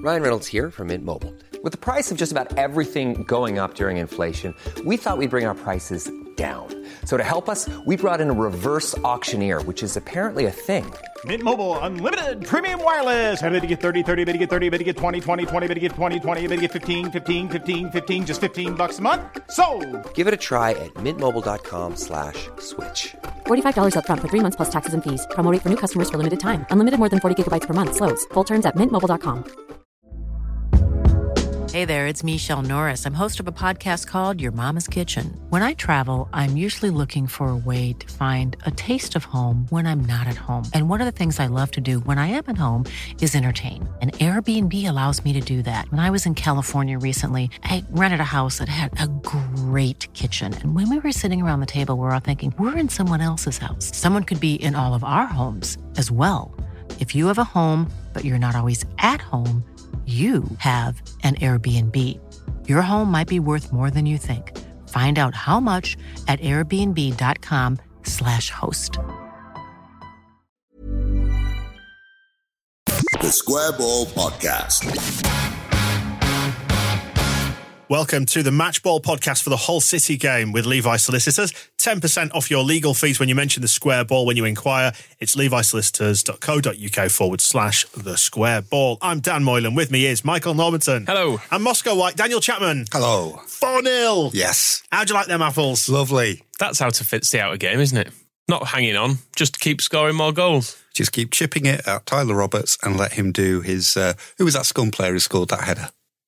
Ryan Reynolds here from Mint Mobile. With the price of just about everything going up during inflation, we thought we'd bring our prices down. So to help us, we brought in a reverse auctioneer, which is apparently a thing. Mint Mobile Unlimited Premium Wireless. How to get 30, 30, bit to get 30, bit to get 20, 20, 20, bit to get 20, 20, bit to get 15, 15, 15, 15, just $15 a month? Sold! Give it a try at mintmobile.com/switch. $45 up front for 3 months plus taxes and fees. Promo rate for new customers for limited time. Unlimited more than 40 gigabytes per month. Slows full terms at mintmobile.com. Hey there, it's Michelle Norris. I'm host of a podcast called Your Mama's Kitchen. When I travel, I'm usually looking for a way to find a taste of home when I'm not at home. And one of the things I love to do when I am at home is entertain. And Airbnb allows me to do that. When I was in California recently, I rented a house that had a great kitchen. And when we were sitting around the table, we're all thinking, we're in someone else's house. Someone could be in all of our homes as well. If you have a home, but you're not always at home, you have an Airbnb. Your home might be worth more than you think. Find out how much at airbnb.com/host. The Square Ball Podcast. Welcome to the Match Ball podcast for the Hull City game with Levi Solicitors. 10% off your legal fees when you mention the Square Ball when you inquire. It's levisolicitors.co.uk/the Square Ball. I'm Dan Moylan. With me is Michael Normanton. Hello. And Moscow White, Daniel Chapman. Hello. 4-0. Yes. How'd you like them apples? Lovely. That's how to fix the outer game, isn't it? Not hanging on, just keep scoring more goals. Just keep chipping it at Tyler Roberts and let him do his... who was that Scum player who scored that header?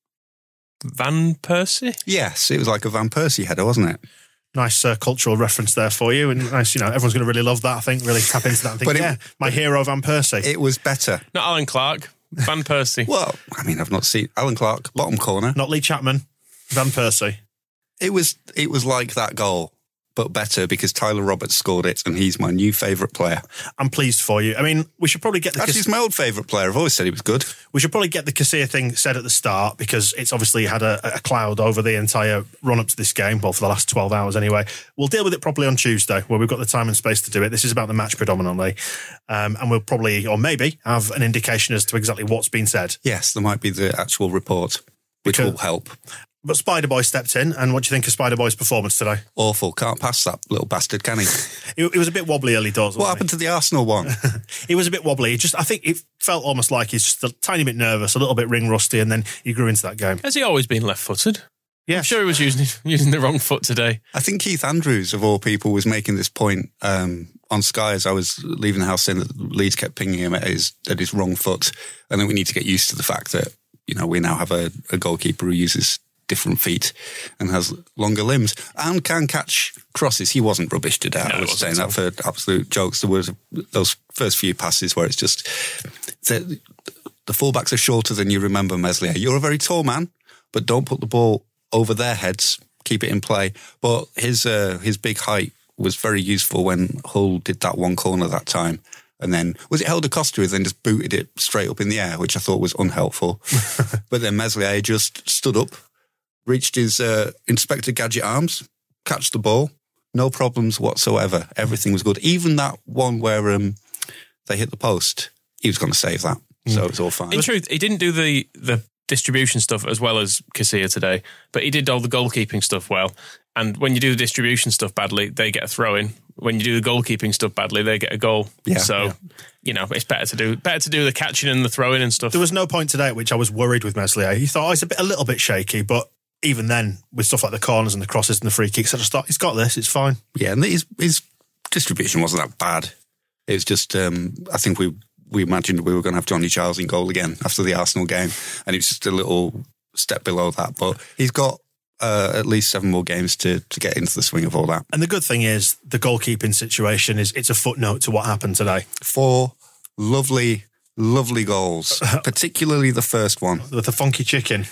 Van Persie? Yes, it was like a Van Persie header, wasn't it? Nice cultural reference there for you. And nice, everyone's going to really love that, I think, really tap into that and think, my hero Van Persie. It was better. Not Alan Clark, Van Persie. Well, I mean, I've not seen Alan Clark, bottom corner. Not Lee Chapman, Van Persie. It was like that goal, but better because Tyler Roberts scored it and he's my new favourite player. I'm pleased for you. I mean, we should probably get the... Actually, he's my old favourite player. I've always said he was good. We should probably get the Casilla thing said at the start because it's obviously had a cloud over the entire run-up to this game, well, for the last 12 hours anyway. We'll deal with it properly on Tuesday where we've got the time and space to do it. This is about the match predominantly. And we'll probably, or maybe, have an indication as to exactly what's been said. Yes, there might be the actual report, which will help. But Spider Boy stepped in, and what do you think of Spider Boy's performance today? Awful. Can't pass that little bastard, can he? It was a bit wobbly early doors. What happened to the Arsenal one? It was a bit wobbly. I think it felt almost like he's just a tiny bit nervous, a little bit ring rusty, and then he grew into that game. Has he always been left-footed? Yeah. I'm sure he was using the wrong foot today. I think Keith Andrews, of all people, was making this point on Sky as I was leaving the house, saying that Leeds kept pinging him at his wrong foot. And then we need to get used to the fact that, we now have a goalkeeper who uses different feet and has longer limbs and can catch crosses. He wasn't rubbish today. I was saying that for absolute jokes. There was those first few passes where it's just the fullbacks are shorter than you remember, Meslier. You're a very tall man, but don't put the ball over their heads. Keep it in play. But his big height was very useful when Hull did that one corner that time. And then, was it Helder Costa who then just booted it straight up in the air, which I thought was unhelpful. But then Meslier just stood up, reached his Inspector Gadget arms, catched the ball, no problems whatsoever. Everything was good. Even that one where they hit the post, he was going to save that. So it was all fine. In truth, he didn't do the distribution stuff as well as Casilla today, but he did all the goalkeeping stuff well. And when you do the distribution stuff badly, they get a throw-in. When you do the goalkeeping stuff badly, they get a goal. Yeah, so, it's better to do the catching and the throwing and stuff. There was no point today at which I was worried with Meslier. He thought, he's a little bit shaky, but even then, with stuff like the corners and the crosses and the free kicks, I just thought, he's got this, it's fine. Yeah, and his distribution wasn't that bad. It was just, I think we imagined we were going to have Johnny Giles in goal again after the Arsenal game, and it was just a little step below that. But he's got at least 7 more games to get into the swing of all that. And the good thing is, the goalkeeping situation it's a footnote to what happened today. 4 lovely goals, particularly the first one. With the funky chicken.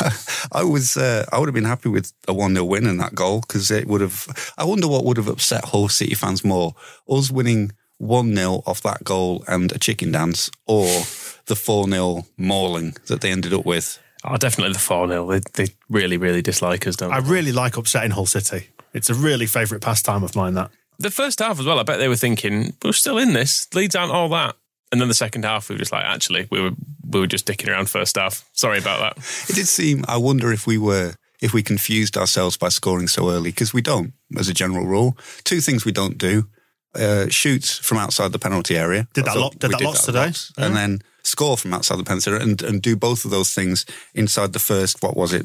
I would have been happy with a 1-0 win in that goal because I wonder what would have upset Hull City fans more, us winning 1-0 off that goal and a chicken dance, or the 4-0 mauling that they ended up with. Oh, definitely the 4-0. They really, really dislike us, don't they? I really like upsetting Hull City. It's a really favourite pastime of mine, that. The first half as well, I bet they were thinking, we're still in this. Leeds aren't all that. And then the second half, we were just like, actually, we were just dicking around first half. Sorry about that. It did seem, I wonder if we confused ourselves by scoring so early, because we don't, as a general rule. Two things we don't do. Shoot from outside the penalty area. Did that lots today. And then score from outside the penalty area and do both of those things inside the first, what was it?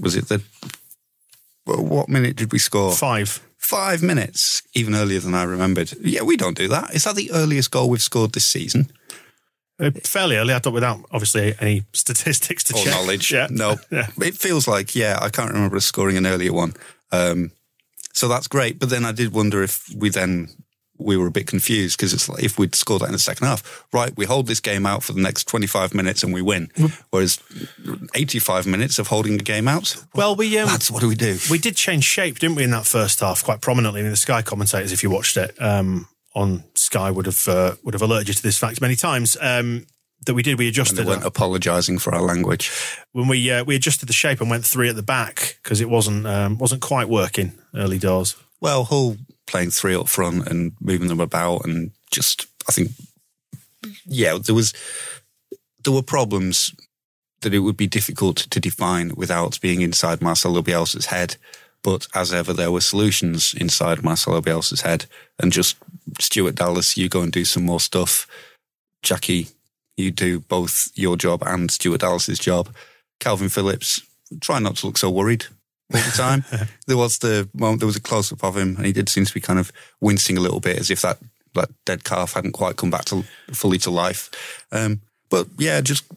What minute did we score? 5 minutes, even earlier than I remembered. Yeah, we don't do that. Is that the earliest goal we've scored this season? Fairly early, I thought, without obviously any statistics to check. Or knowledge. Yeah. No. Yeah. It feels like, I can't remember us scoring an earlier one. So that's great. But then I did wonder if we were a bit confused, because it's like, if we'd scored that in the second half, right, we hold this game out for the next 25 minutes and we win. Whereas 85 minutes of holding the game out, well, lads, what do we do? We did change shape, didn't we, in that first half quite prominently. I mean, the Sky commentators, if you watched it on Sky, would have alerted you to this fact many times. That we did, we adjusted. And they weren't apologising for our language when we adjusted the shape and went 3 at the back, because it wasn't quite working early doors. Well, Hull playing 3 up front and moving them about, and just, I think, there were problems that it would be difficult to define without being inside Marcelo Bielsa's head. But as ever, there were solutions inside Marcelo Bielsa's head. And just, Stuart Dallas, you go and do some more stuff. Jackie, you do both your job and Stuart Dallas's job. Calvin Phillips, try not to look so worried all the time. There was a close-up of him, and he did seem to be kind of wincing a little bit, as if that dead calf hadn't quite come back fully to life. But yeah,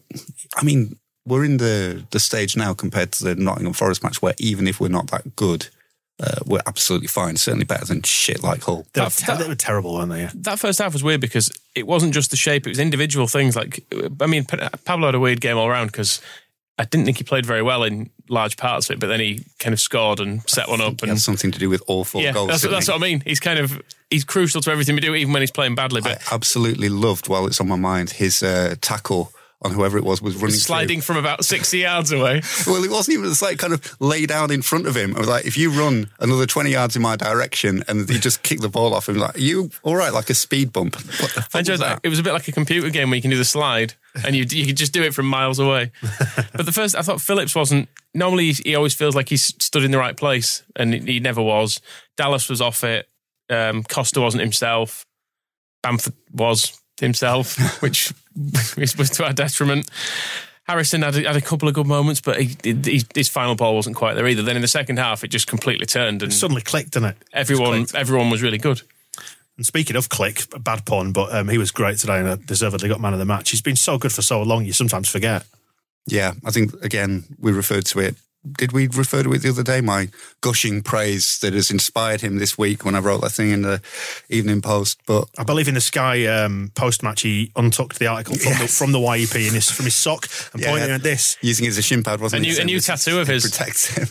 we're in the stage now compared to the Nottingham Forest match where even if we're not that good, we're absolutely fine. Certainly better than shit like Hull. They were terrible, weren't they? Yeah. That first half was weird because it wasn't just the shape, it was individual things. Like, I mean, Pablo had a weird game all around because I didn't think he played very well in large parts of it, but then he kind of scored and set one up. It had something to do with all 4 goals. That's what I mean. He's crucial to everything we do, even when he's playing badly. But I absolutely loved, while it's on my mind, his tackle on whoever it was running sliding through. from about 60 yards away. Well, it wasn't even, it's like kind of lay down in front of him. I was like, if you run another 20 yards in my direction and he just kicked the ball off him, like, you all right, like a speed bump. What the fuck I enjoyed that. It was a bit like a computer game where you can do the slide and you could just do it from miles away. But I thought Phillips wasn't, normally he always feels like he's stood in the right place, and he never was. Dallas was off it. Costa wasn't himself. Bamford was himself, which was to our detriment. Harrison had a couple of good moments, but his final ball wasn't quite there either. Then in the second half, it just completely turned. And it suddenly clicked, didn't it? Everyone was really good. And speaking of click, a bad pun, but he was great today and deservedly got man of the match. He's been so good for so long, you sometimes forget. Yeah, I think, again, we referred to it. Did we refer to it the other day? My gushing praise that has inspired him this week when I wrote that thing in the Evening Post. But I believe in the Sky post-match, he untucked the article from the YEP from his sock and pointing at this. Using it as a shin pad, wasn't it? A new tattoo of his. Protects him.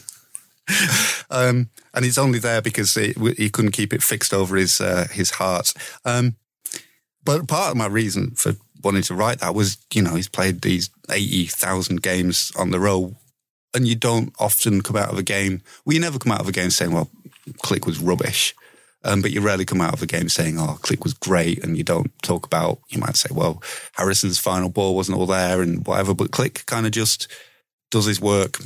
And it's only there because he couldn't keep it fixed over his heart. But part of my reason for wanting to write that was, he's played these 80,000 games on the row, and you don't often come out of a game. Well, you never come out of a game saying, well, Klich was rubbish. But you rarely come out of a game saying, oh, Klich was great. And you don't talk about, you might say, well, Harrison's final ball wasn't all there and whatever. But Klich kind of just does his work.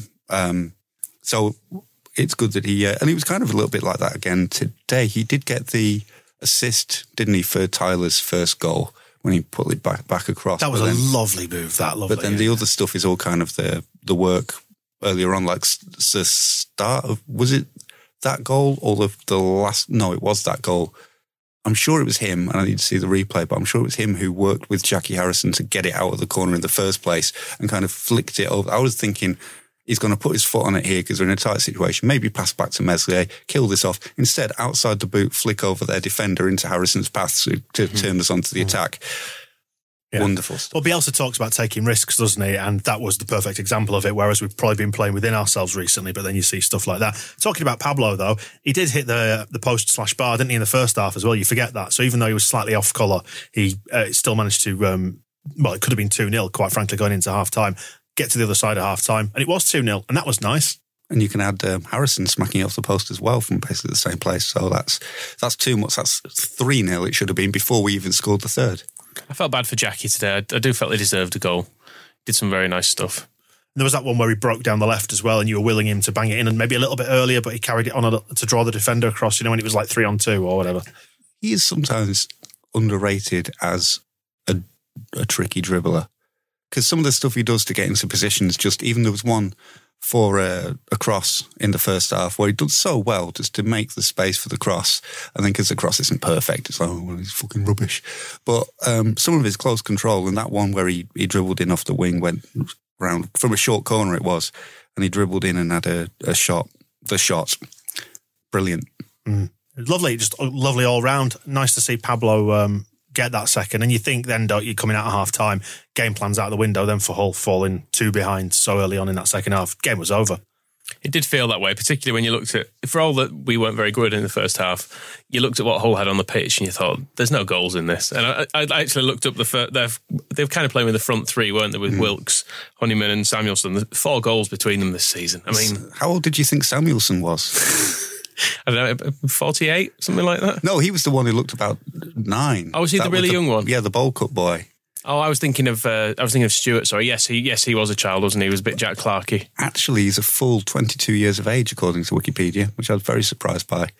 So it's good that and he was kind of a little bit like that again today. He did get the assist, didn't he, for Tyler's first goal when he put it back across. That was a lovely move, But then the other stuff is all kind of the work earlier on, like the start of, was it that goal or the last? No, it was that goal. I'm sure it was him, and I need to see the replay, but I'm sure it was him who worked with Jackie Harrison to get it out of the corner in the first place and kind of flicked it over. I was thinking, he's going to put his foot on it here because they're in a tight situation. Maybe pass back to Meslier, kill this off. Instead, outside the boot, flick over their defender into Harrison's path to turn us onto the attack. Yeah. Wonderful stuff. Well, Bielsa talks about taking risks, doesn't he? And that was the perfect example of it, whereas we've probably been playing within ourselves recently, but then you see stuff like that. Talking about Pablo, though, he did hit the post/bar, didn't he, in the first half as well? You forget that. So even though he was slightly off colour, he still managed to, it could have been 2-0, quite frankly, going into half-time, get to the other side of half-time, and it was 2-0, and that was nice. And you can add Harrison smacking off the post as well from basically the same place. So that's too much. That's 3-0 it should have been before we even scored the third. I felt bad for Jackie today. I do felt he deserved a goal. Did some very nice stuff. There was that one where he broke down the left as well, and you were willing him to bang it in, and maybe a little bit earlier, but he carried it on to draw the defender across, when it was like 3-on-2 or whatever. He is sometimes underrated as a tricky dribbler, because some of the stuff he does to get into positions, even there was one for a cross in the first half where he did so well just to make the space for the cross, and then because the cross isn't perfect, it's like, oh, well, he's fucking rubbish. But some of his close control, and that one where he dribbled in off the wing, went round from a short corner it was, and he dribbled in and had a shot. The shot, brilliant. Lovely, just lovely all round. Nice to see Pablo get that second. And you think then, don't you, coming out at half time, game plan's out the window then for Hull falling 2 behind so early on in that second half. Game was over. It did feel that way, particularly when you looked at, for all that we weren't very good in the first half, you looked at what Hull had on the pitch and you thought, there's no goals in this. And I actually looked up they're kind of playing with the front three, weren't they, with Wilkes, Honeyman and Samuelson. There's 4 goals between them this season. I mean, how old did you think Samuelson was? I don't know, 48, something like that? No, he was the one who looked about 9. Oh, was he the really young one? Yeah, the bowl cut boy. Oh, I was thinking of Stuart. Sorry, yes, he was a child, wasn't he? He was a bit Jack Clarkey. Actually, he's a full 22 years of age, according to Wikipedia, which I was very surprised by.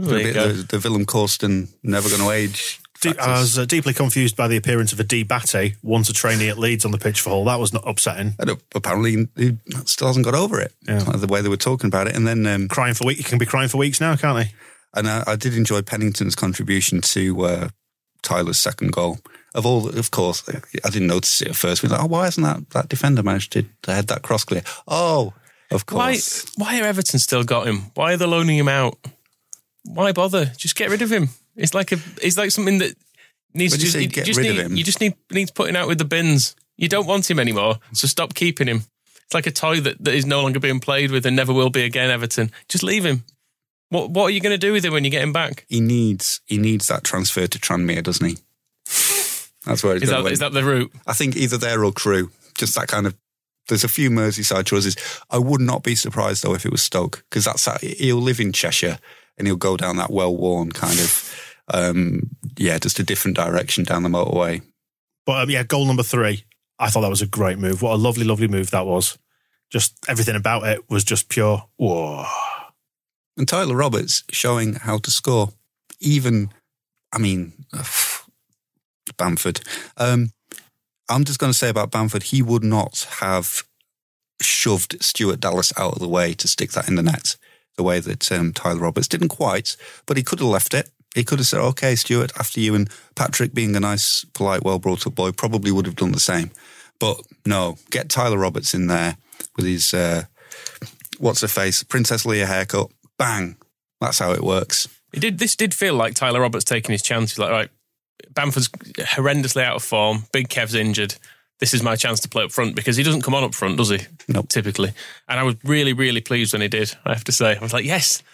The Willem Korsten never going to age. I was deeply confused by the appearance of a Diabate, once a trainee at Leeds on the pitch for Hull. That was not upsetting. And apparently, he still hasn't got over it. Yeah. The way they were talking about it, and then crying for weeks. He can be crying for weeks now, can't he? And I did enjoy Pennington's contribution to Tyler's second goal. Of course, I didn't notice it at first. We were like, oh, why hasn't that defender managed to head that cross clear? Oh, of course. Why are Everton still got him? Why are they loaning him out? Why bother? Just get rid of him. It's like something that needs to You just needs putting out with the bins. You don't want him anymore, so stop keeping him. It's like a toy that is no longer being played with and never will be again, Everton. Just leave him. What are you going to do with him when you get him back? He needs that transfer to Tranmere, doesn't he? That's where is that the route? I think either there or Crewe. Just that kind of. There's a few Merseyside choices. I would not be surprised though if it was Stoke, because he'll live in Cheshire and he'll go down that well-worn kind of, just a different direction down the motorway. But goal number 3. I thought that was a great move. What a lovely, lovely move that was. Just everything about it was just pure. Whoa. And Tyler Roberts showing how to score. Bamford. I'm just going to say about Bamford, he would not have shoved Stuart Dallas out of the way to stick that in the net the way that Tyler Roberts didn't quite, but he could have left it. He could have said, okay, Stuart, after you, and Patrick, being a nice, polite, well-brought-up boy, probably would have done the same. But no, get Tyler Roberts in there with his, what's-her-face, Princess Leia haircut, bang. That's how it works. This did feel like Tyler Roberts taking his chances, like, right, Bamford's horrendously out of form. Big Kev's injured. This is my chance to play up front, because he doesn't come on up front, does he? Nope. Typically. And I was really, really pleased when he did, I have to say. I was like, yes,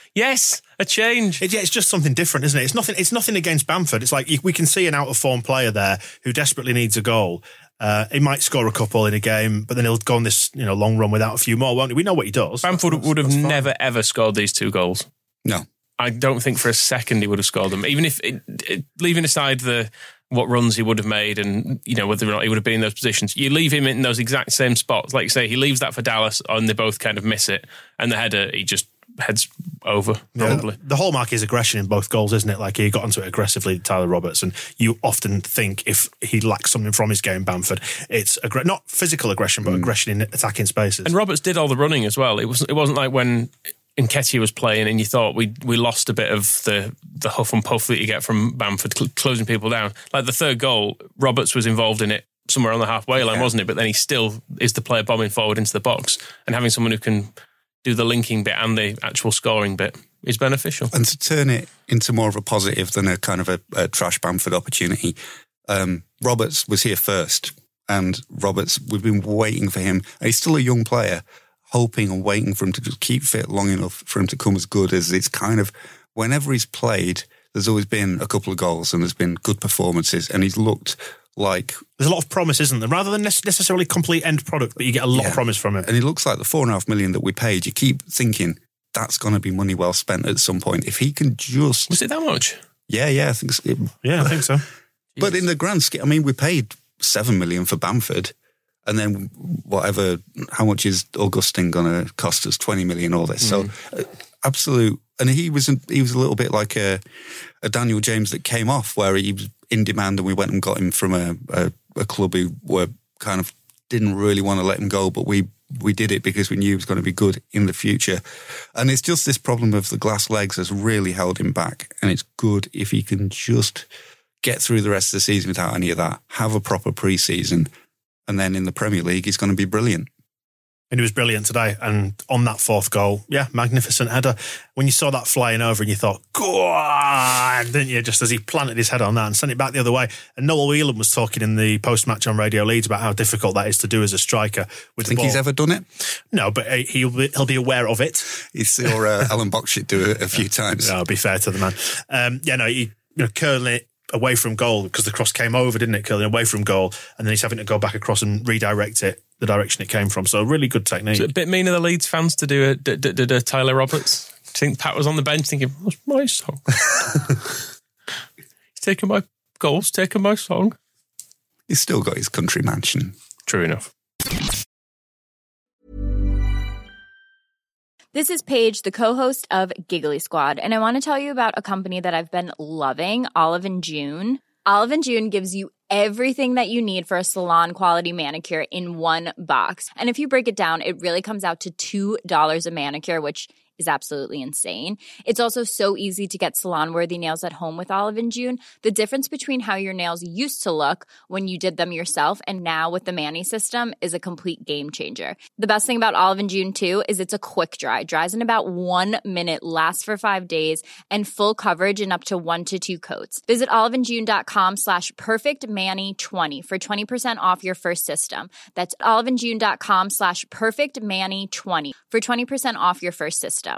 a change. It's just something different, isn't it? It's nothing against Bamford. It's like we can see an out-of-form player there who desperately needs a goal. He might score a couple in a game, but then he'll go on this long run without a few more, won't he? We know what he does. Bamford would have never, ever scored these 2 goals. No. I don't think for a second he would have scored them. Even if, leaving aside what runs he would have made and, whether or not he would have been in those positions, you leave him in those exact same spots. Like you say, he leaves that for Dallas and they both kind of miss it. And the header, he just heads over, probably. Yeah, the hallmark is aggression in both goals, isn't it? Like, he got onto it aggressively, Tyler Roberts, and you often think if he lacks something from his game, Bamford, it's not physical aggression, but aggression in attacking spaces. And Roberts did all the running as well. It wasn't like when Nketiah was playing and you thought we lost a bit of the huff and puff that you get from Bamford closing people down. Like the third goal, Roberts was involved in it somewhere on the halfway line, wasn't it? But then he still is the player bombing forward into the box, and having someone who can do the linking bit and the actual scoring bit is beneficial. And to turn it into more of a positive than a kind of a trash Bamford opportunity, Roberts was here first, and Roberts, we've been waiting for him. And he's still a young player, hoping and waiting for him to just keep fit long enough for him to come as good as it's kind of, whenever he's played, there's always been a couple of goals and there's been good performances, and he's looked like... There's a lot of promise, isn't there? Rather than necessarily complete end product, but you get a lot of promise from it. And it looks like the $4.5 million that we paid, you keep thinking, that's going to be money well spent at some point. If he can just... Was it that much? Yeah, I think so. I think so. But in the grand scheme, I mean, we paid 7 million for Bamford, and then how much is Augustine going to cost us? 20 million, all this. So absolute. And he was a little bit like a Daniel James that came off, where he was in demand, and we went and got him from a club who were kind of didn't really want to let him go, but we did it because we knew he was going to be good in the future. And it's just this problem of the glass legs has really held him back. And it's good if he can just get through the rest of the season without any of that, have a proper pre-season, and then in the Premier League, he's going to be brilliant. And he was brilliant today. And on that fourth goal, magnificent header. When you saw that flying over and you thought, go on, didn't you? Just as he planted his head on that and sent it back the other way. And Noel Whelan was talking in the post-match on Radio Leeds about how difficult that is to do as a striker. Think he's ever done it? No, but he'll be aware of it. You saw Alan Boxshit do it a few times. I'll be fair to the man. He curling it away from goal because the cross came over, didn't it? Curling away from goal, and then he's having to go back across and redirect it the direction it came from. So really good technique. Is it a bit mean of the Leeds fans to do a Tyler Roberts? Do you think Pat was on the bench thinking, what's my song? He's taking my goals, taking my song. He's still got his country mansion. True enough. This is Paige, the co-host of Giggly Squad, and I want to tell you about a company that I've been loving, Olive & June. Olive & June gives you everything that you need for a salon-quality manicure in one box. And if you break it down, it really comes out to $2 a manicure, which is absolutely insane. It's also so easy to get salon-worthy nails at home with Olive & June. The difference between how your nails used to look when you did them yourself and now with the Mani system is a complete game changer. The best thing about Olive & June, too, is it's a quick dry. Dries in about 1 minute, lasts for 5 days, and full coverage in up to 1 to 2 coats. Visit oliveandjune.com/perfectmani20 for 20% off your first system. That's oliveandjune.com/perfectmani20 for 20% off your first system.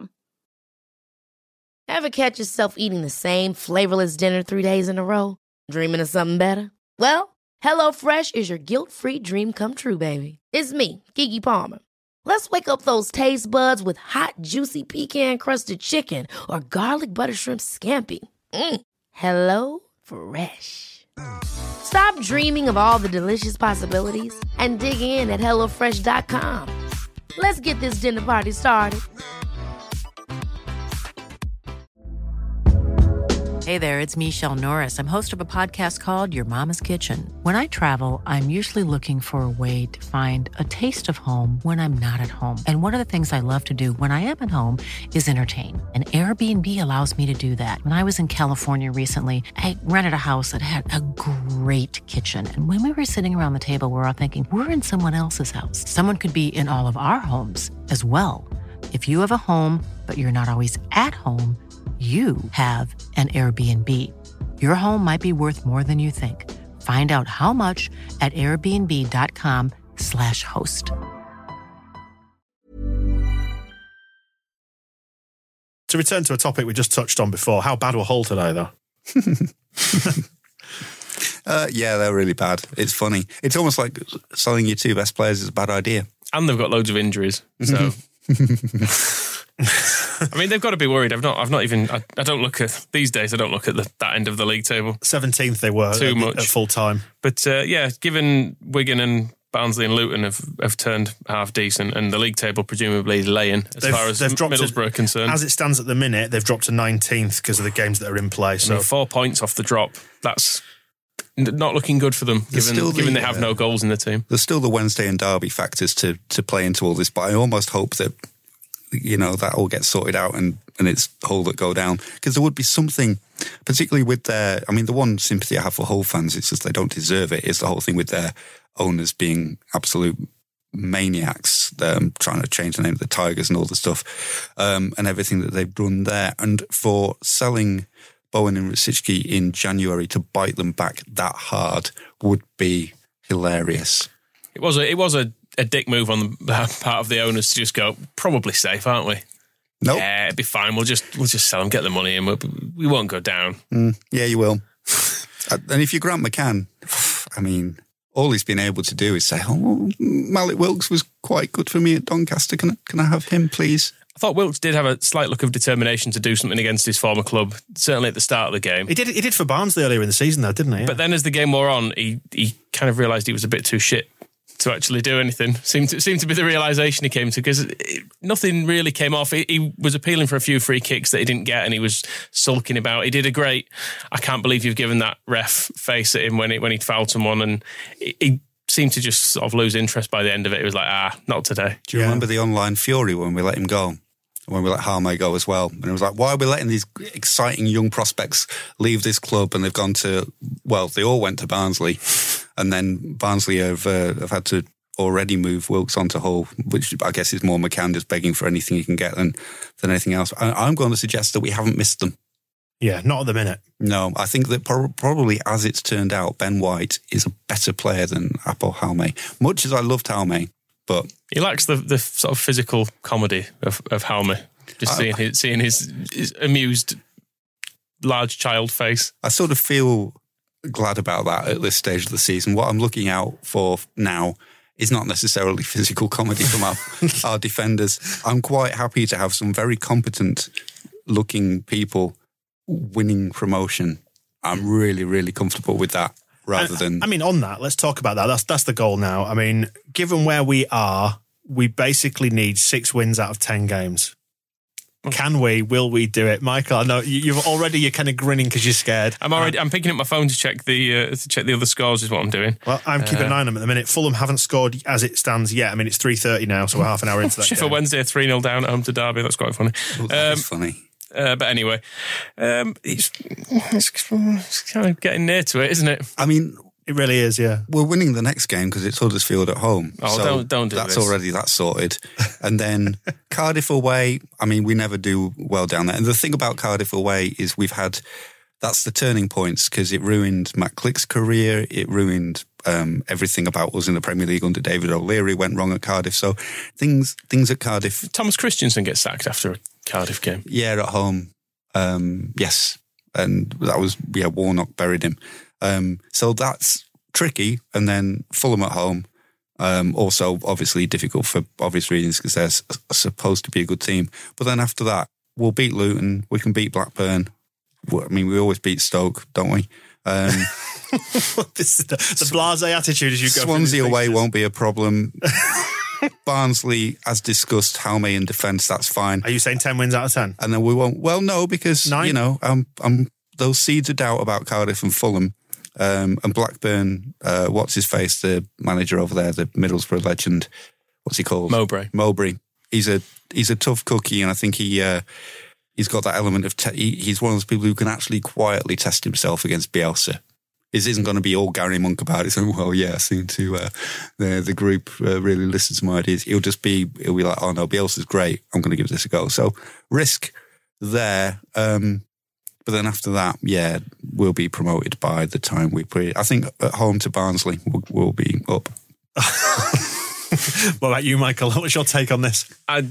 Ever catch yourself eating the same flavorless dinner 3 days in a row? Dreaming of something better? Well, HelloFresh is your guilt-free dream come true, baby. It's me, Keke Palmer. Let's wake up those taste buds with hot, juicy pecan-crusted chicken or garlic butter shrimp scampi. HelloFresh. Stop dreaming of all the delicious possibilities and dig in at HelloFresh.com. Let's get this dinner party started. Hey there, it's Michelle Norris. I'm host of a podcast called Your Mama's Kitchen. When I travel, I'm usually looking for a way to find a taste of home when I'm not at home. And one of the things I love to do when I am at home is entertain. And Airbnb allows me to do that. When I was in California recently, I rented a house that had a great kitchen. And when we were sitting around the table, we were all thinking, we're in someone else's house. Someone could be in all of our homes as well. If you have a home, but you're not always at home, you have an Airbnb. Your home might be worth more than you think. Find out how much at airbnb.com/host. To return to a topic we just touched on before, how bad were Hull today, though? Yeah, they're really bad. It's funny. It's almost like selling your 2 best players is a bad idea. And they've got loads of injuries, so... I mean, they've got to be worried. I've not even. I don't look at these days. I don't look at that end of the league table. 17th they were too much at full time. But given Wigan and Barnsley and Luton have turned half decent, and the league table presumably is laying as far as Middlesbrough are concerned. As it stands at the minute, they've dropped to 19th because of the games that are in play. So 4 points off the drop. That's not looking good for them, given they have no goals in the team. There's still the Wednesday and Derby factors to play into all this, but I almost hope that that all gets sorted out and it's Hull that go down. Because there would be something, particularly with the one sympathy I have for Hull fans, it's just they don't deserve it, is the whole thing with their owners being absolute maniacs, trying to change the name of the Tigers and all the stuff, and everything that they've done there. And for selling Bowen and Rosicky in January to bite them back that hard would be hilarious. It was a dick move on the part of the owners to just go, probably safe, aren't we? Nope. Yeah, it'd be fine. We'll just sell them, get the money, and we won't go down. Yeah, you will. And if you're Grant McCann, I mean, all he's been able to do is say, Malik Wilkes was quite good for me at Doncaster. Can I have him, please? thought Wilkes did have a slight look of determination to do something against his former club, certainly at the start of the game. He did for Barnsley earlier in the season, though, didn't he? Yeah. But then as the game wore on, he kind of realised he was a bit too shit to actually do anything. Seemed to be the realisation he came to, because nothing really came off. He was appealing for a few free kicks that he didn't get, and he was sulking about. He did a great, I can't believe you've given that ref face at him when he fouled someone, and he seemed to just sort of lose interest by the end of it. It was like, not today. Do you remember the online fury when we let him go? When we let Halme go as well? And it was like, why are we letting these exciting young prospects leave this club? And they've gone to, well, they all went to Barnsley. And then Barnsley have had to already move Wilkes onto Hull, which I guess is more McCann just begging for anything he can get than anything else. I'm going to suggest that we haven't missed them. Yeah, not at the minute. No, I think that probably as it's turned out, Ben White is a better player than Apo Halme. Much as I loved Halme, but he lacks the sort of physical comedy of Halme. Just seeing his amused large child face. I sort of feel glad about that at this stage of the season. What I'm looking out for now is not necessarily physical comedy from our defenders. I'm quite happy to have some very competent looking people winning promotion. I'm really, really comfortable with that rather than... I mean, on that, let's talk about that. That's the goal now. I mean, given where we are, we basically need 6 wins out of 10 games. Can we? Will we do it? Michael, I know you're kind of grinning because you're scared. I'm picking up my phone to check the other scores is what I'm doing. Well, I'm keeping an eye on them at the minute. Fulham haven't scored as it stands yet. I mean, it's 3:30 now, so we're half an hour into that Sheffield game. Wednesday 3-0 down at home to Derby. That's quite funny. That's funny. But anyway, it's kind of getting near to it, isn't it? I mean, it really is, yeah. We're winning the next game because it's Huddersfield at home. Oh, so don't do that's this. already sorted. And then Cardiff away, I mean, we never do well down there. And the thing about Cardiff away is that's the turning points, because it ruined Matt Click's career. It ruined everything about us in the Premier League under David O'Leary went wrong at Cardiff. So things at Cardiff. Thomas Christensen gets sacked after a Cardiff game. Yeah, at home. Yes. And that was, Warnock buried him. So that's tricky. And then Fulham at home. Also, obviously difficult for obvious reasons because they're supposed to be a good team. But then after that, we'll beat Luton. We can beat Blackburn. I mean, we always beat Stoke, don't we? This is the blasé attitude as you go. Swansea away won't be a problem. Barnsley, as discussed, Halme in defence, that's fine. Are you saying 10 wins out of 10? And then we won't. Well, no, because 9? Those seeds of doubt about Cardiff and Fulham and Blackburn. What's his face? The manager over there, the Middlesbrough legend. What's he called? Mowbray. He's a tough cookie, and I think he's got that element of he's one of those people who can actually quietly test himself against Bielsa. It isn't going to be all Gary Monk about it. So, well, yeah, I seem to the group really listen to my ideas. He'll be like, oh no, Bielsa's great. I'm going to give this a go. So risk there. But then after that, yeah, we'll be promoted by the time we play. I think at home to Barnsley, we'll be up. What about you, Michael? What's your take on this? I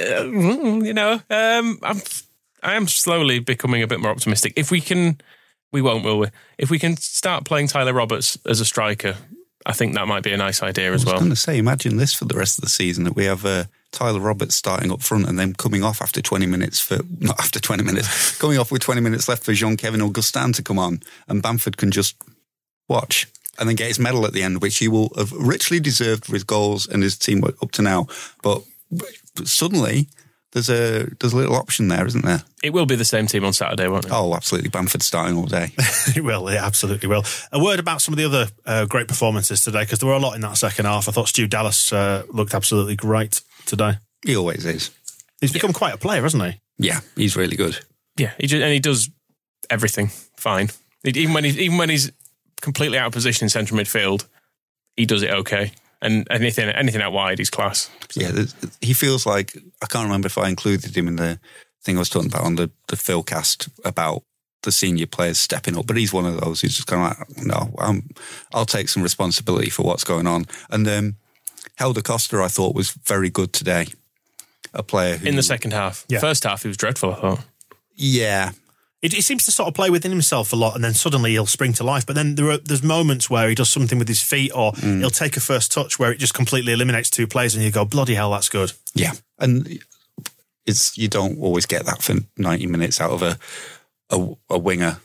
am slowly becoming a bit more optimistic. If we can, we won't, will we? If we can start playing Tyler Roberts as a striker, I think that might be a nice idea as well. I was going to say, imagine this for the rest of the season, that we have Tyler Roberts starting up front and then coming off after 20 minutes coming off with 20 minutes left for Jean-Kevin Augustin to come on, and Bamford can just watch and then get his medal at the end, which he will have richly deserved for his goals and his teamwork up to now. But suddenly there's a little option there, isn't there? It will be the same team on Saturday, won't it? Oh, absolutely. Bamford starting all day. It will, it absolutely will. A word about some of the other great performances today, because there were a lot in that second half. I thought Stu Dallas looked absolutely great today. He always is. He's become quite a player, hasn't he? Yeah, he's really good. Yeah, he does everything fine. Even when he's completely out of position in central midfield, he does it okay. And anything out wide, he's class. So. Yeah, he feels like, I can't remember if I included him in the thing I was talking about on the Philcast about the senior players stepping up, but he's one of those who's just kind of like, no, I'll take some responsibility for what's going on. And Helder Costa, I thought, was very good today. A player who... In the second half. Yeah. First half, he was dreadful, I thought. Yeah. He seems to sort of play within himself a lot, and then suddenly he'll spring to life. But then there's moments where he does something with his feet, or he'll take a first touch where it just completely eliminates two players, and you go, bloody hell, that's good. Yeah. And you don't always get that for 90 minutes out of a winger.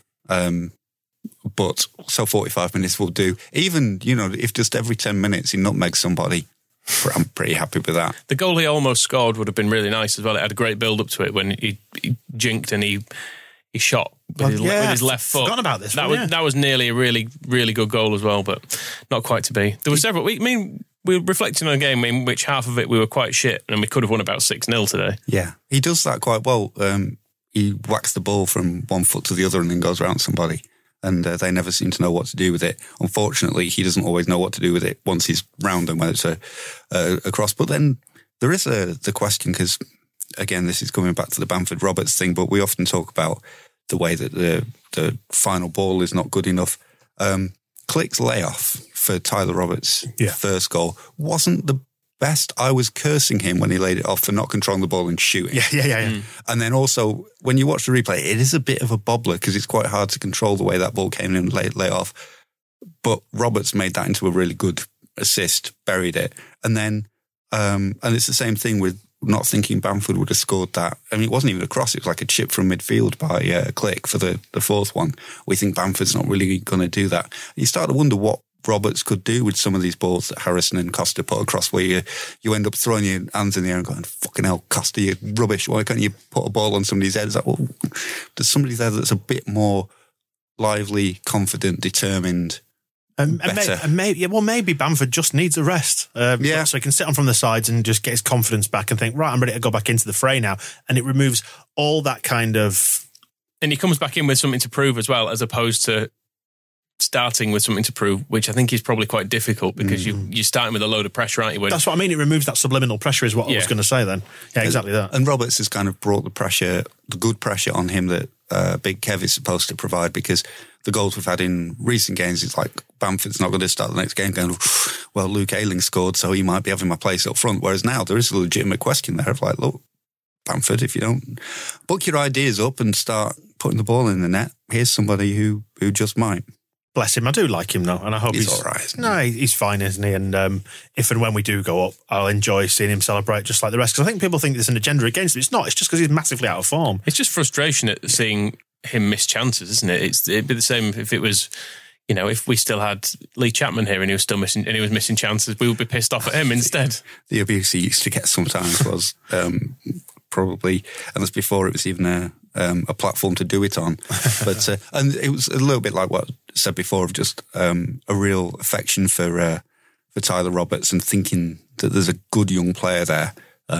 But so 45 minutes will do. Even, if just every 10 minutes he nutmegs somebody, I'm pretty happy with that. The goal he almost scored would have been really nice as well. It had a great build-up to it when he jinked and he shot with his left foot. Forgotten about this. That was nearly a really, really good goal as well, but not quite to be. There were several. We were reflecting on a game in which half of it we were quite shit and we could have won about 6-0 today. Yeah, he does that quite well. He whacks the ball from one foot to the other and then goes around somebody. And they never seem to know what to do with it. Unfortunately, he doesn't always know what to do with it once he's round them, whether it's a cross. But then there is the question, because, again, this is coming back to the Bamford-Roberts thing, but we often talk about the way that the final ball is not good enough. Klich's layoff for Tyler Roberts' first goal wasn't the best. I was cursing him when he laid it off for not controlling the ball and shooting. Yeah. And then also, when you watch the replay, it is a bit of a bobbler because it's quite hard to control the way that ball came in and lay off. But Roberts made that into a really good assist, buried it. And then, and it's the same thing with not thinking Bamford would have scored that. I mean, it wasn't even a cross. It was like a chip from midfield by Klich for the fourth one. We think Bamford's not really going to do that. You start to wonder what Roberts could do with some of these balls that Harrison and Costa put across, where you end up throwing your hands in the air and going, fucking hell, Costa, you're rubbish. Why can't you put a ball on somebody's head? It's like, well, there's somebody there that's a bit more lively, confident, determined, better. Maybe Bamford just needs a rest. So he can sit on from the sides and just get his confidence back and think, right, I'm ready to go back into the fray now. And it removes all that kind of... And he comes back in with something to prove as well, as opposed to starting with something to prove, which I think is probably quite difficult because you're starting with a load of pressure, aren't you? That's what I mean. It removes that subliminal pressure is what I was going to say then. Yeah, exactly that. And Roberts has kind of brought the good pressure on him that Big Kev is supposed to provide, because the goals we've had in recent games, it's like Bamford's not going to start the next game going, well, Luke Ayling scored, so he might be having my place up front. Whereas now there is a legitimate question there of like, look, Bamford, if you don't book your ideas up and start putting the ball in the net, here's somebody who just might. Bless him. I do like him, though, and I hope he's all right. No, he's fine, isn't he? And if and when we do go up, I'll enjoy seeing him celebrate just like the rest. Because I think people think there's an agenda against him. It's not. It's just because he's massively out of form. It's just frustration at seeing him miss chances, isn't it? It'd be the same if it was, if we still had Lee Chapman here and he was still missing, and he was missing chances, we would be pissed off at him instead. The abuse he used to get sometimes was probably, and that's before it was even a platform to do it on. But and it was a little bit like what I said before of just a real affection for Tyler Roberts and thinking that there's a good young player there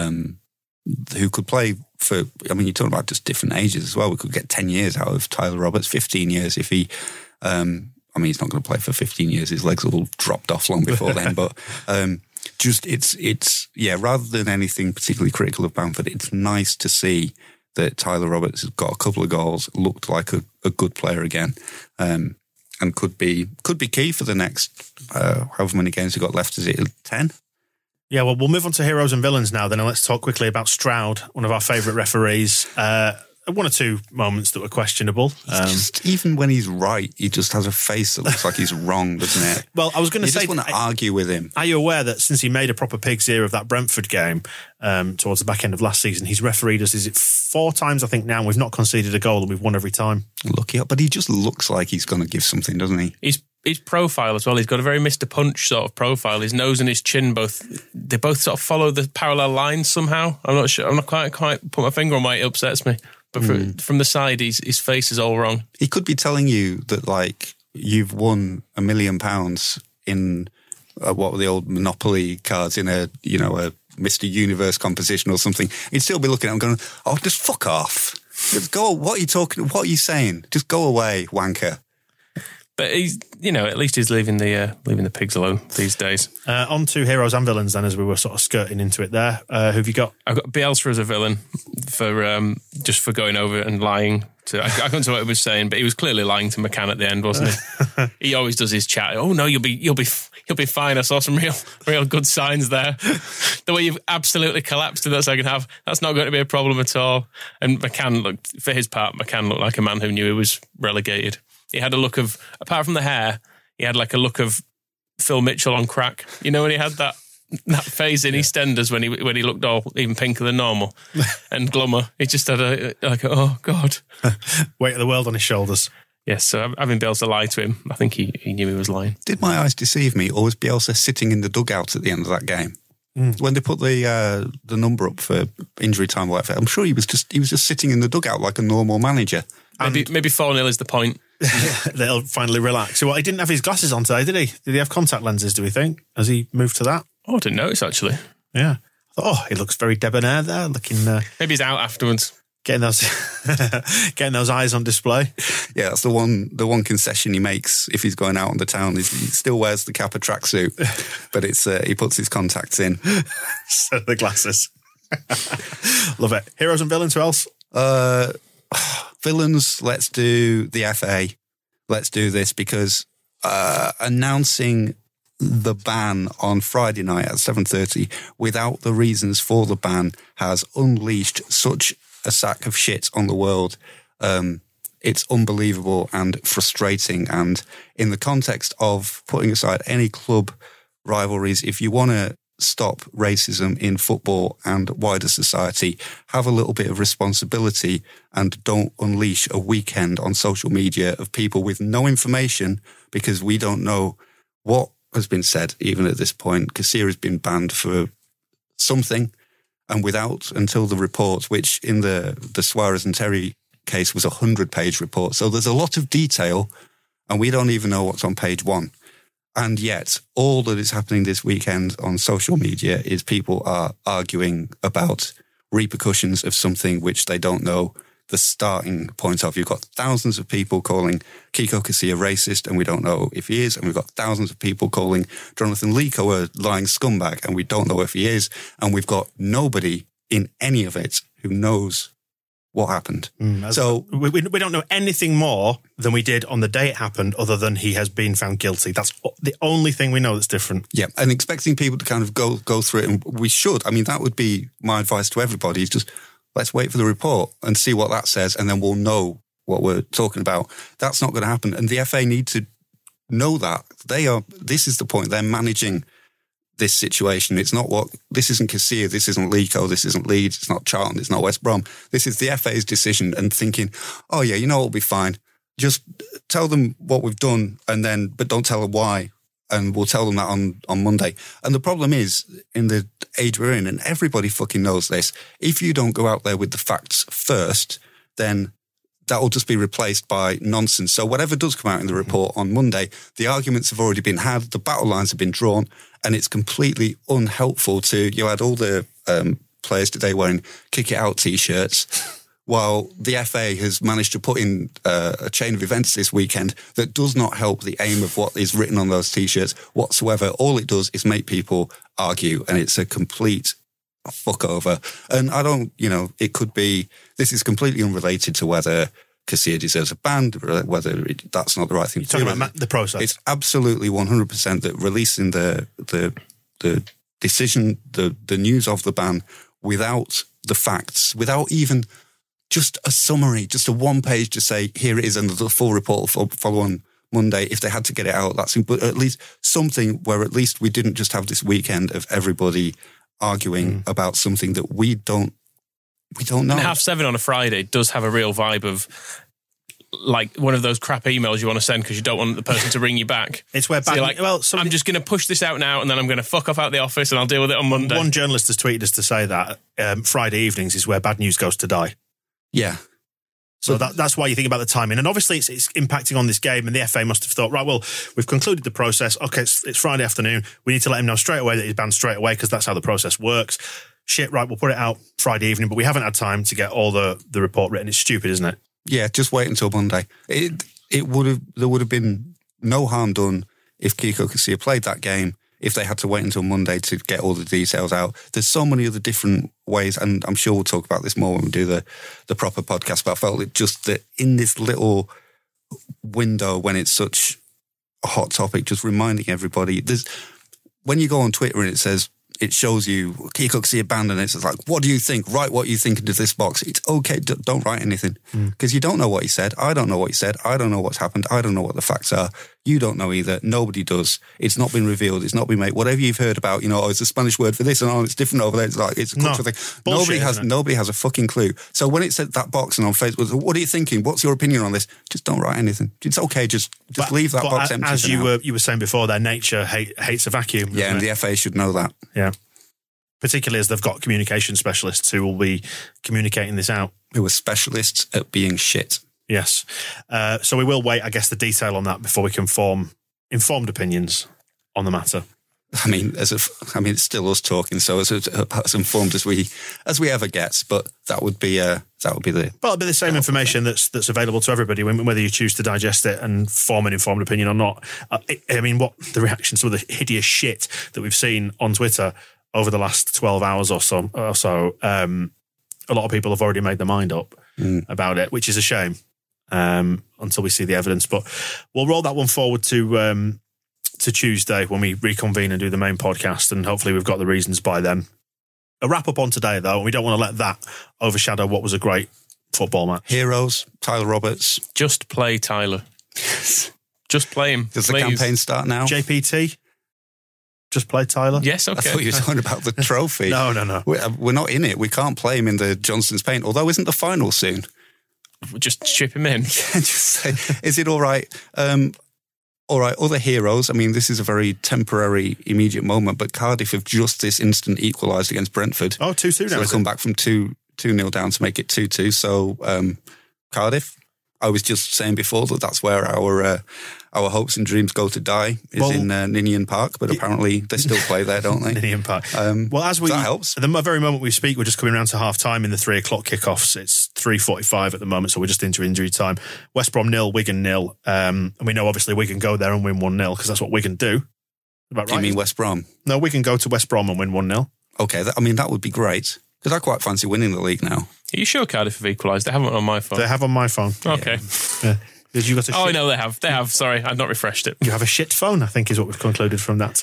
who could play for, I mean, you're talking about just different ages as well. We could get 10 years out of Tyler Roberts, 15 years if he, I mean, he's not going to play for 15 years. His legs have all dropped off long before then. But just it's rather than anything particularly critical of Bamford, it's nice to see that Tyler Roberts has got a couple of goals, looked like a good player again, and could be key for the next however many games we've got left. Is it 10? Yeah, well, we'll move on to heroes and villains now then, and let's talk quickly about Stroud, one of our favourite referees. One or two moments that were questionable. Just, even when he's right, he just has a face that looks like he's wrong, doesn't it? Well, I was going to say... You just want to argue with him. Are you aware that since he made a proper pig's ear of that Brentford game towards the back end of last season, he's refereed us, is it 4 times, I think, now, and we've not conceded a goal and we've won every time? Lucky up, but he just looks like he's going to give something, doesn't he? His profile as well, he's got a very Mr. Punch sort of profile. His nose and his chin both sort of follow the parallel lines somehow. I'm not sure, I'm not quite put my finger on why it upsets me. But from the side, his face is all wrong. He could be telling you that, like, you've won £1 million in what were the old Monopoly cards in a Mr. Universe competition or something. He'd still be looking at him going, "Oh, just fuck off! Just go. What are you talking? What are you saying? Just go away, wanker." But he's, at least he's leaving the pigs alone these days. On to heroes and villains then, as we were sort of skirting into it there. Who have you got? I've got Bielsa as a villain for going over and lying to. I couldn't say what he was saying, but he was clearly lying to McCann at the end, wasn't he? He always does his chat. Oh no, you'll be fine. I saw some real good signs there. The way you've absolutely collapsed in that second half, that's not going to be a problem at all. And McCann looked like a man who knew he was relegated. He had a look of, apart from the hair, he had like a look of Phil Mitchell on crack. You know when he had that that phase in EastEnders when he looked all even pinker than normal and glummer. He just had oh God. Weight of the world on his shoulders. Yes, so having Bielsa lie to him, I think he knew he was lying. Did my eyes deceive me, or was Bielsa sitting in the dugout at the end of that game? When they put the number up for injury time or whatever, I'm sure he was just sitting in the dugout like a normal manager. Maybe 4-0 is the point. They'll finally relax. So he didn't have his glasses on today, did he? Did he have contact lenses, do we think? Has he moved to that? Oh, I didn't notice, actually. Yeah. I thought, he looks very debonair there, looking... Maybe he's out afterwards. Getting those eyes on display. Yeah, that's the one concession he makes if he's going out on the town. He still wears the Kappa tracksuit, but it's he puts his contacts in. So the glasses. Love it. Heroes and villains, who else? Villains, let's do the FA. Let's do this because announcing the ban on Friday night at 7:30 without the reasons for the ban has unleashed such a sack of shit on the world. It's unbelievable and frustrating. And in the context of putting aside any club rivalries, if you want to stop racism in football and wider society, have a little bit of responsibility and don't unleash a weekend on social media of people with no information, because we don't know what has been said even at this point. Casilla has been banned for something, and without until the report, which in the Suarez and Terry case was a 100-page report. So there's a lot of detail, and we don't even know what's on page 1. And yet, all that is happening this weekend on social media is people are arguing about repercussions of something which they don't know the starting point of. You've got thousands of people calling Kiko Casilla racist, and we don't know if he is. And we've got thousands of people calling Jonathan Lico a lying scumbag, and we don't know if he is. And we've got nobody in any of it who knows what happened. So we don't know anything more than we did on the day it happened, other than he has been found guilty. That's the only thing we know that's different. Yeah, and expecting people to kind of go through it, and we should. I mean, that would be my advice to everybody, is just let's wait for the report and see what that says, and then we'll know what we're talking about. That's not going to happen. And the FA need to know that. This is the point. They're managing this situation. This isn't Casilla, this isn't Lico, this isn't Leeds, it's not Charlton, it's not West Brom. This is the FA's decision, and thinking, oh yeah, it'll be fine. Just tell them what we've done, but don't tell them why. And we'll tell them that on Monday. And the problem is, in the age we're in, and everybody fucking knows this, if you don't go out there with the facts first, then that will just be replaced by nonsense. So whatever does come out in the report on Monday, the arguments have already been had, the battle lines have been drawn, and it's completely unhelpful you had all the players today wearing Kick It Out T-shirts, while the FA has managed to put in a chain of events this weekend that does not help the aim of what is written on those T-shirts whatsoever. All it does is make people argue, and it's a complete fuck over. And I don't, it could be, this is completely unrelated to whether Casilla deserves a ban, whether that's not the right thing to do. You're talking about the process. It's absolutely 100% that releasing the decision, the news of the ban without the facts, without even just a summary, just a one page to say, here it is, and the full report will follow on Monday. If they had to get it out, but at least something where at least we didn't just have this weekend of everybody arguing about something that we don't know. And 7:30 on a Friday does have a real vibe of like one of those crap emails you want to send because you don't want the person to ring you back. It's where I'm just going to push this out now, and then I'm going to fuck off out the office, and I'll deal with it on Monday. One journalist has tweeted us to say that Friday evenings is where bad news goes to die. Yeah. So that's why you think about the timing. And obviously it's impacting on this game, and the FA must have thought, right, well, we've concluded the process. Okay, it's Friday afternoon. We need to let him know straight away that he's banned straight away, because that's how the process works. Shit, right, we'll put it out Friday evening, but we haven't had time to get all the report written. It's stupid, isn't it? Yeah, just wait until Monday. There would have been no harm done if Kiko Casilla played that game, if they had to wait until Monday to get all the details out. There's so many other different ways, and I'm sure we'll talk about this more when we do the proper podcast, but I felt it just that in this little window when it's such a hot topic, just reminding everybody, when you go on Twitter and it shows you Kiko Casilla banned, and it's like, what do you think? Write what you think into this box. It's okay, don't write anything, because you don't know what he said. I don't know what he said. I don't know what's happened. I don't know what the facts are. You don't know either. Nobody does. It's not been revealed. It's not been made. Whatever you've heard about, it's a Spanish word for this and it's different over there. It's like, it's a cultural thing. Bullshit, Nobody has a fucking clue. So when it said that box and on Facebook, what are you thinking? What's your opinion on this? Just don't write anything. It's okay. Just leave that box empty. As you were saying before, their nature hates a vacuum. Yeah, and the FA should know that. Yeah. Particularly as they've got communication specialists who will be communicating this out. Who are specialists at being shit. Yes. So we will wait, I guess, the detail on that before we can form informed opinions on the matter. I mean, it's still us talking, so as informed as we ever get. But that would be the. Well, it'll be the same information that's available to everybody, whether you choose to digest it and form an informed opinion or not. I mean, what the reactions, some of the hideous shit that we've seen on Twitter over the last 12 hours or so. A lot of people have already made their mind up about it, which is a shame. Until we see the evidence, but we'll roll that one forward to Tuesday when we reconvene and do the main podcast, and hopefully we've got the reasons by then. A wrap up on today, though, and we don't want to let that overshadow what was a great football match. Heroes, Tyler Roberts. Just play Tyler. Just play him. Does the campaign start now? JPT. Just play Tyler? Yes, okay. I thought you were talking about the trophy. No. We're not in it. We can't play him in the Johnson's Paint, although isn't the final soon? Just chip him in. Yeah, just say, is it all right? All right, other heroes. I mean, this is a very temporary, immediate moment, but Cardiff have just this instant equalised against Brentford. Oh, 2-2 now. So they've come back from 2-0 down to make it 2-2. So Cardiff, I was just saying before that's where our hopes and dreams go to die in Ninian Park, but apparently they still play there, don't they? Ninian Park. That helps. At the very moment we speak, we're just coming around to half time in the 3 o'clock kickoffs. It's 3:45 at the moment, so we're just into injury time. West Brom 0, Wigan 0. And we know obviously Wigan go there and win 1-0 because that's what Wigan do. About do you mean West Brom? No, Wigan go to West Brom and win 1-0. Okay, that would be great. Because I quite fancy winning the league now. Are you sure Cardiff have equalised? They haven't on my phone. They have on my phone. Okay. Yeah. You got I know they have. They have. Sorry, I've not refreshed it. You have a shit phone, I think, is what we've concluded from that.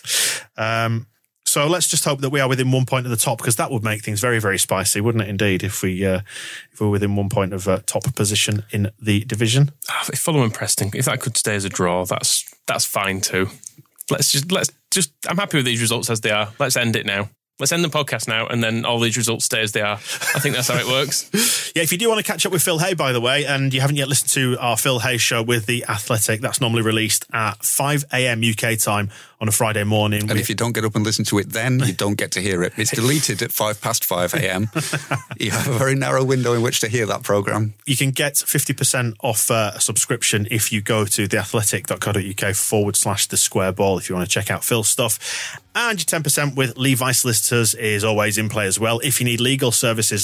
So let's just hope that we are within 1 point of the top, because that would make things very, very spicy, wouldn't it? Indeed, if we were within 1 point of top position in the division. If Fulham and Preston, if that could stay as a draw, that's fine too. Let's just. I'm happy with these results as they are. Let's end it now. Let's end the podcast now, and then all these results stay as they are. I think that's how it works. Yeah, if you do want to catch up with Phil Hay, by the way, and you haven't yet listened to our Phil Hay show with The Athletic, that's normally released at 5 a.m. UK time on a Friday morning. And if you don't get up and listen to it then, you don't get to hear it. It's deleted at 5 a.m. You have a very narrow window in which to hear that programme. You can get 50% off a subscription if you go to theathletic.co.uk/the square ball if you want to check out Phil's stuff. And your 10% with Levi Solicitors is always in play as well. If you need legal services,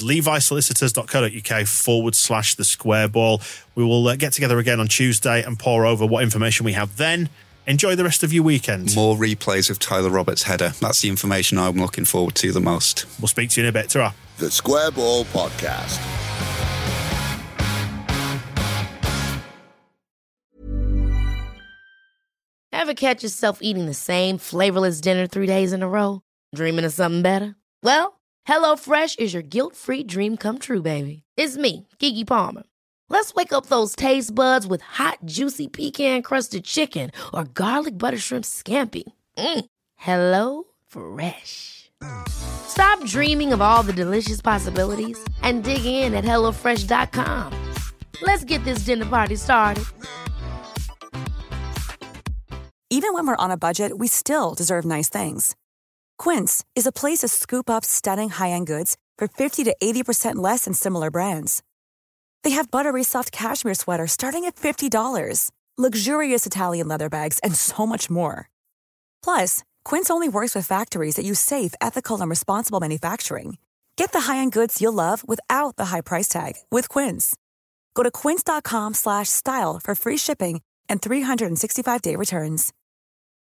levisolicitors.co.uk/the square ball. We will get together again on Tuesday and pour over what information we have then. Enjoy the rest of your weekend. More replays of Tyler Roberts' header. That's the information I'm looking forward to the most. We'll speak to you in a bit. Ta-ra. The Square Ball Podcast. Ever catch yourself eating the same flavorless dinner 3 days in a row? Dreaming of something better? Well, HelloFresh is your guilt-free dream come true, baby. It's me, Keke Palmer. Let's wake up those taste buds with hot, juicy pecan-crusted chicken or garlic butter shrimp scampi. Hello Fresh. Stop dreaming of all the delicious possibilities and dig in at HelloFresh.com. Let's get this dinner party started. Even when we're on a budget, we still deserve nice things. Quince is a place to scoop up stunning high-end goods for 50 to 80% less than similar brands. They have buttery soft cashmere sweaters starting at $50, luxurious Italian leather bags, and so much more. Plus, Quince only works with factories that use safe, ethical, and responsible manufacturing. Get the high-end goods you'll love without the high price tag with Quince. Go to quince.com/style for free shipping and 365-day returns.